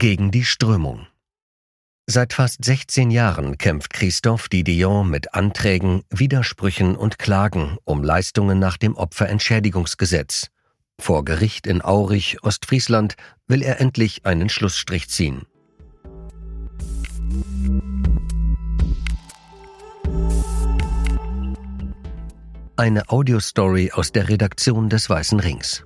Gegen die Strömung. Seit fast 16 Jahren kämpft Christophe Didion mit Anträgen, Widersprüchen und Klagen um Leistungen nach dem Opferentschädigungsgesetz. Vor Gericht in Aurich, Ostfriesland, will er endlich einen Schlussstrich ziehen. Eine Audiostory aus der Redaktion des Weißen Rings.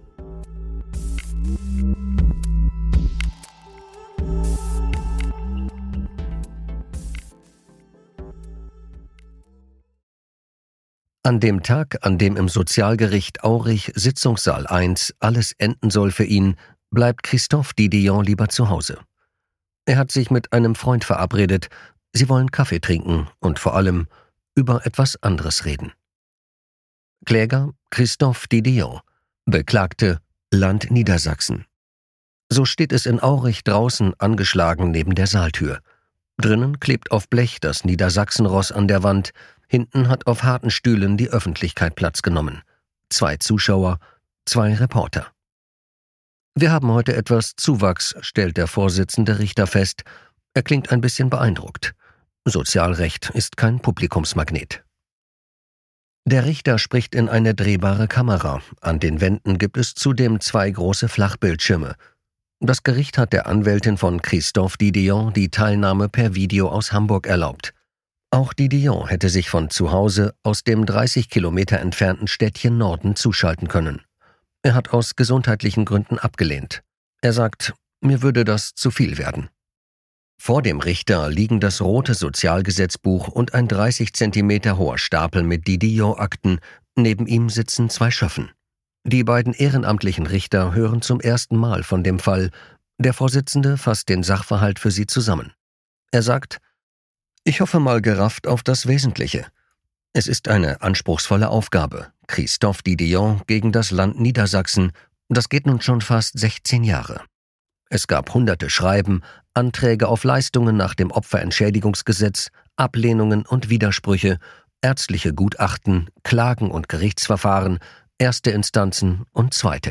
An dem Tag, an dem im Sozialgericht Aurich Sitzungssaal 1 alles enden soll für ihn, bleibt Christophe Didion lieber zu Hause. Er hat sich mit einem Freund verabredet, sie wollen Kaffee trinken und vor allem über etwas anderes reden. Kläger Christophe Didion, Beklagte Land Niedersachsen. So steht es in Aurich draußen angeschlagen neben der Saaltür. Drinnen klebt auf Blech das Niedersachsenross an der Wand, hinten hat auf harten Stühlen die Öffentlichkeit Platz genommen. 2 Zuschauer, 2 Reporter. Wir haben heute etwas Zuwachs, stellt der Vorsitzende Richter fest. Er klingt ein bisschen beeindruckt. Sozialrecht ist kein Publikumsmagnet. Der Richter spricht in eine drehbare Kamera. An den Wänden gibt es zudem 2 große Flachbildschirme. Das Gericht hat der Anwältin von Christophe Didion die Teilnahme per Video aus Hamburg erlaubt. Auch Didion hätte sich von zu Hause aus dem 30 Kilometer entfernten Städtchen Norden zuschalten können. Er hat aus gesundheitlichen Gründen abgelehnt. Er sagt, mir würde das zu viel werden. Vor dem Richter liegen das rote Sozialgesetzbuch und ein 30 Zentimeter hoher Stapel mit Didion-Akten. Neben ihm sitzen 2 Schöffen. Die beiden ehrenamtlichen Richter hören zum ersten Mal von dem Fall. Der Vorsitzende fasst den Sachverhalt für sie zusammen. Er sagt, ich hoffe mal gerafft auf das Wesentliche. Es ist eine anspruchsvolle Aufgabe. Christophe Didion gegen das Land Niedersachsen. Das geht nun schon fast 16 Jahre. Es gab hunderte Schreiben, Anträge auf Leistungen nach dem Opferentschädigungsgesetz, Ablehnungen und Widersprüche, ärztliche Gutachten, Klagen und Gerichtsverfahren, erste Instanzen und zweite.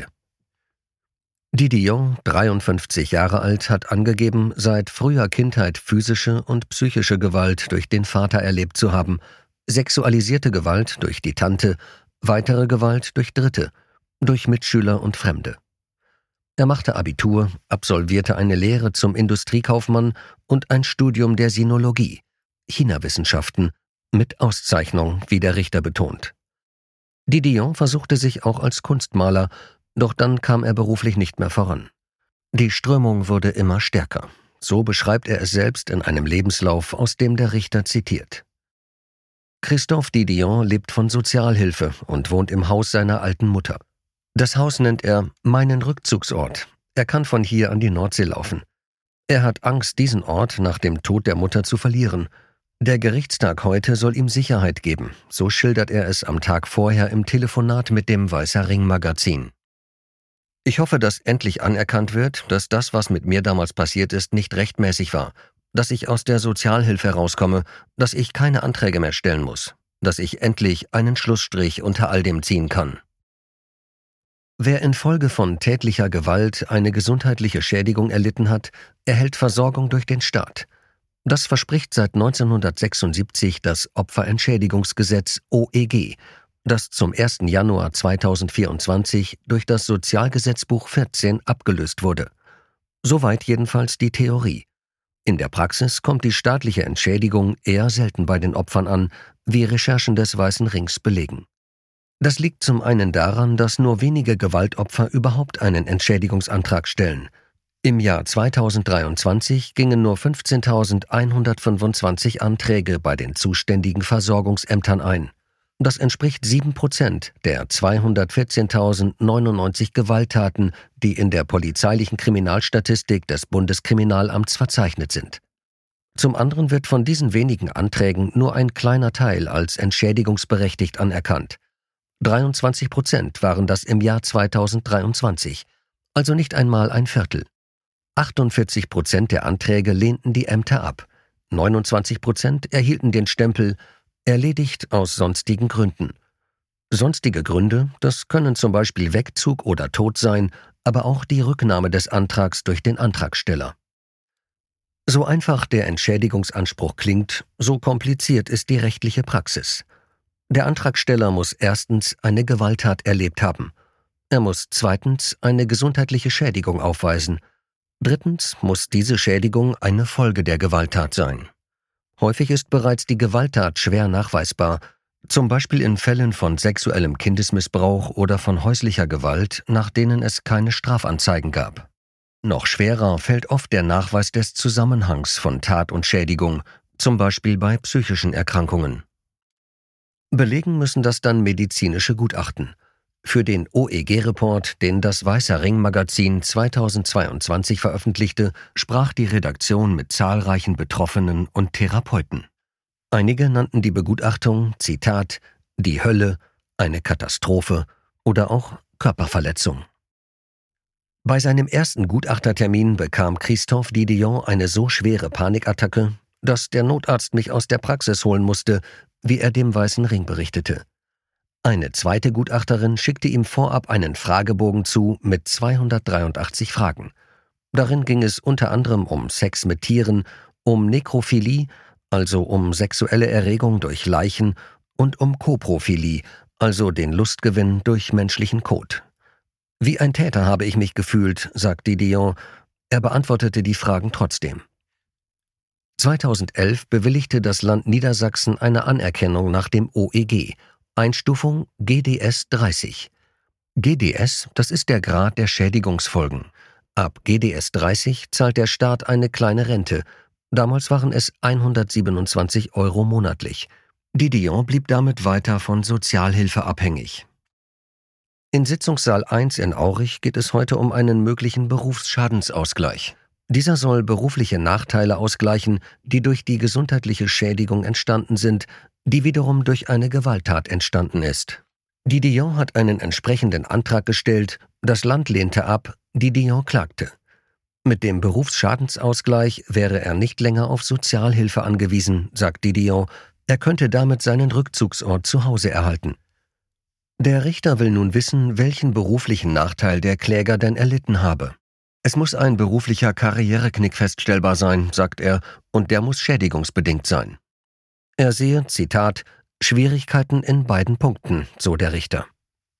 Didion, 53 Jahre alt, hat angegeben, seit früher Kindheit physische und psychische Gewalt durch den Vater erlebt zu haben, sexualisierte Gewalt durch die Tante, weitere Gewalt durch Dritte, durch Mitschüler und Fremde. Er machte Abitur, absolvierte eine Lehre zum Industriekaufmann und ein Studium der Sinologie, Chinawissenschaften, mit Auszeichnung, wie der Richter betont. Didion versuchte sich auch als Kunstmaler, doch dann kam er beruflich nicht mehr voran. Die Strömung wurde immer stärker. So beschreibt er es selbst in einem Lebenslauf, aus dem der Richter zitiert. Christophe Didion lebt von Sozialhilfe und wohnt im Haus seiner alten Mutter. Das Haus nennt er meinen Rückzugsort. Er kann von hier an die Nordsee laufen. Er hat Angst, diesen Ort nach dem Tod der Mutter zu verlieren. Der Gerichtstag heute soll ihm Sicherheit geben, so schildert er es am Tag vorher im Telefonat mit dem Weißer Ring Magazin. Ich hoffe, dass endlich anerkannt wird, dass das, was mit mir damals passiert ist, nicht rechtmäßig war, dass ich aus der Sozialhilfe rauskomme, dass ich keine Anträge mehr stellen muss, dass ich endlich einen Schlussstrich unter all dem ziehen kann. Wer infolge von tätlicher Gewalt eine gesundheitliche Schädigung erlitten hat, erhält Versorgung durch den Staat. Das verspricht seit 1976 das Opferentschädigungsgesetz OEG, das zum 1. Januar 2024 durch das Sozialgesetzbuch 14 abgelöst wurde. Soweit jedenfalls die Theorie. In der Praxis kommt die staatliche Entschädigung eher selten bei den Opfern an, wie Recherchen des Weißen Rings belegen. Das liegt zum einen daran, dass nur wenige Gewaltopfer überhaupt einen Entschädigungsantrag stellen. Im Jahr 2023 gingen nur 15.125 Anträge bei den zuständigen Versorgungsämtern ein. Das entspricht 7% der 214.099 Gewalttaten, die in der polizeilichen Kriminalstatistik des Bundeskriminalamts verzeichnet sind. Zum anderen wird von diesen wenigen Anträgen nur ein kleiner Teil als entschädigungsberechtigt anerkannt. 23% waren das im Jahr 2023, also nicht einmal ein Viertel. 48% der Anträge lehnten die Ämter ab, 29% erhielten den Stempel erledigt aus sonstigen Gründen. Sonstige Gründe, das können zum Beispiel Wegzug oder Tod sein, aber auch die Rücknahme des Antrags durch den Antragsteller. So einfach der Entschädigungsanspruch klingt, so kompliziert ist die rechtliche Praxis. Der Antragsteller muss erstens eine Gewalttat erlebt haben. Er muss zweitens eine gesundheitliche Schädigung aufweisen. Drittens muss diese Schädigung eine Folge der Gewalttat sein. Häufig ist bereits die Gewalttat schwer nachweisbar, zum Beispiel in Fällen von sexuellem Kindesmissbrauch oder von häuslicher Gewalt, nach denen es keine Strafanzeigen gab. Noch schwerer fällt oft der Nachweis des Zusammenhangs von Tat und Schädigung, zum Beispiel bei psychischen Erkrankungen. Belegen müssen das dann medizinische Gutachten. Für den OEG-Report, den das Weißer Ring-Magazin 2022 veröffentlichte, sprach die Redaktion mit zahlreichen Betroffenen und Therapeuten. Einige nannten die Begutachtung, Zitat, die Hölle, eine Katastrophe oder auch Körperverletzung. Bei seinem ersten Gutachtertermin bekam Christophe Didion eine so schwere Panikattacke, dass der Notarzt mich aus der Praxis holen musste, wie er dem Weißen Ring berichtete. Eine zweite Gutachterin schickte ihm vorab einen Fragebogen zu mit 283 Fragen. Darin ging es unter anderem um Sex mit Tieren, um Nekrophilie, also um sexuelle Erregung durch Leichen, und um Koprophilie, also den Lustgewinn durch menschlichen Kot. Wie ein Täter habe ich mich gefühlt, sagt Didion. Er beantwortete die Fragen trotzdem. 2011 bewilligte das Land Niedersachsen eine Anerkennung nach dem OEG, Einstufung GDS 30. GDS, das ist der Grad der Schädigungsfolgen. Ab GDS 30 zahlt der Staat eine kleine Rente. Damals waren es 127 € monatlich. Didion blieb damit weiter von Sozialhilfe abhängig. In Sitzungssaal 1 in Aurich geht es heute um einen möglichen Berufsschadensausgleich. Dieser soll berufliche Nachteile ausgleichen, die durch die gesundheitliche Schädigung entstanden sind, die wiederum durch eine Gewalttat entstanden ist. Didion hat einen entsprechenden Antrag gestellt, das Land lehnte ab, Didion klagte. Mit dem Berufsschadенsausgleich wäre er nicht länger auf Sozialhilfe angewiesen, sagt Didion. Er könnte damit seinen Rückzugsort zu Hause erhalten. Der Richter will nun wissen, welchen beruflichen Nachteil der Kläger denn erlitten habe. Es muss ein beruflicher Karriereknick feststellbar sein, sagt er, und der muss schädigungsbedingt sein. Er sehe, Zitat, Schwierigkeiten in beiden Punkten, so der Richter.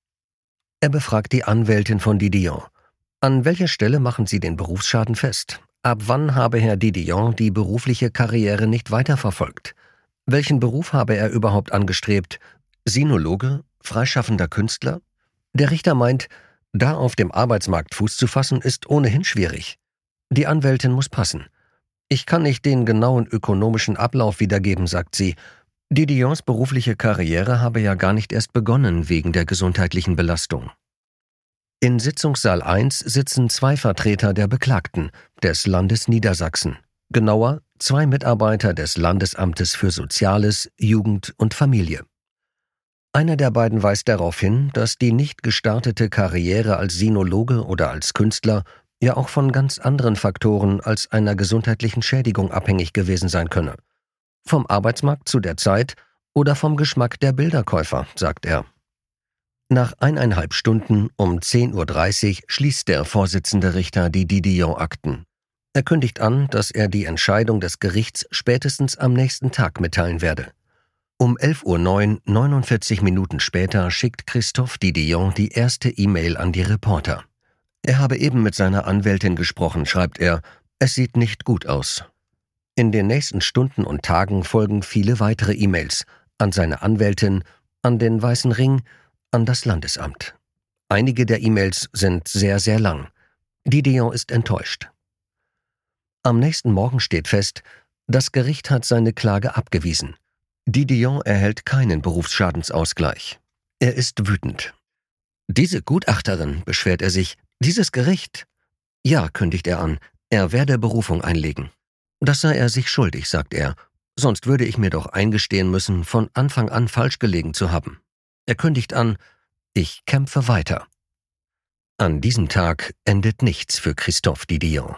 Er befragt die Anwältin von Didion. An welcher Stelle machen Sie den Berufsschaden fest? Ab wann habe Herr Didion die berufliche Karriere nicht weiterverfolgt? Welchen Beruf habe er überhaupt angestrebt? Sinologe? Freischaffender Künstler? Der Richter meint, da auf dem Arbeitsmarkt Fuß zu fassen, ist ohnehin schwierig. Die Anwältin muss passen. Ich kann nicht den genauen ökonomischen Ablauf wiedergeben, sagt sie. Didions berufliche Karriere habe ja gar nicht erst begonnen wegen der gesundheitlichen Belastung. In Sitzungssaal 1 sitzen 2 Vertreter der Beklagten, des Landes Niedersachsen. Genauer 2 Mitarbeiter des Landesamtes für Soziales, Jugend und Familie. Einer der beiden weist darauf hin, dass die nicht gestartete Karriere als Sinologe oder als Künstler ja auch von ganz anderen Faktoren als einer gesundheitlichen Schädigung abhängig gewesen sein könne. Vom Arbeitsmarkt zu der Zeit oder vom Geschmack der Bilderkäufer, sagt er. Nach 1,5 Stunden um 10:30 Uhr schließt der Vorsitzende Richter die Didion-Akten. Er kündigt an, dass er die Entscheidung des Gerichts spätestens am nächsten Tag mitteilen werde. Um 11:09 Uhr, 49 Minuten später, schickt Christophe Didion die erste E-Mail an die Reporter. Er habe eben mit seiner Anwältin gesprochen, schreibt er. Es sieht nicht gut aus. In den nächsten Stunden und Tagen folgen viele weitere E-Mails an seine Anwältin, an den Weißen Ring, an das Landesamt. Einige der E-Mails sind sehr, sehr lang. Didion ist enttäuscht. Am nächsten Morgen steht fest, das Gericht hat seine Klage abgewiesen. Didion erhält keinen Berufsschadensausgleich. Er ist wütend. Diese Gutachterin, beschwert er sich, dieses Gericht. Ja, kündigt er an, er werde Berufung einlegen. Das sei er sich schuldig, sagt er, sonst würde ich mir doch eingestehen müssen, von Anfang an falsch gelegen zu haben. Er kündigt an, ich kämpfe weiter. An diesem Tag endet nichts für Christophe Didion.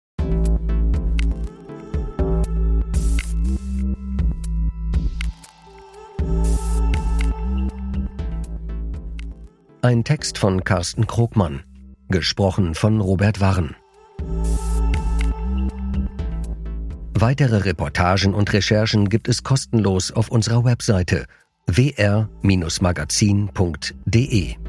Ein Text von Carsten Krogmann, gesprochen von Robert Warren. Weitere Reportagen und Recherchen gibt es kostenlos auf unserer Webseite wr-magazin.de.